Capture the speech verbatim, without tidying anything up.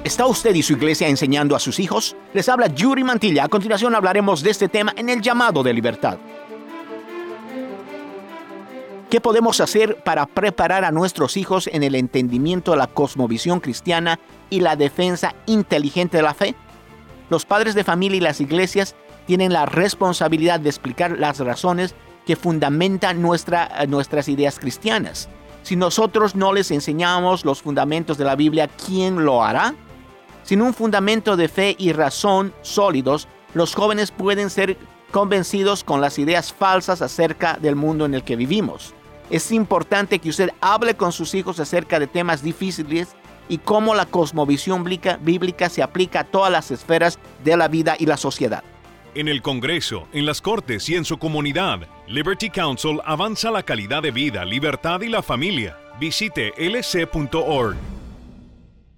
¿Está usted y su iglesia enseñando a sus hijos? Les habla Yuri Mantilla. A continuación hablaremos de este tema en el llamado de libertad. ¿Qué podemos hacer para preparar a nuestros hijos en el entendimiento de la cosmovisión cristiana y la defensa inteligente de la fe? Los padres de familia y las iglesias tienen la responsabilidad de explicar las razones que fundamentan nuestra, nuestras ideas cristianas. Si nosotros no les enseñamos los fundamentos de la Biblia, ¿quién lo hará? Sin un fundamento de fe y razón sólidos, los jóvenes pueden ser convencidos con las ideas falsas acerca del mundo en el que vivimos. Es importante que usted hable con sus hijos acerca de temas difíciles y cómo la cosmovisión bíblica se aplica a todas las esferas de la vida y la sociedad. En el Congreso, en las Cortes y en su comunidad, Liberty Counsel avanza la calidad de vida, libertad y la familia. Visite L C punto org.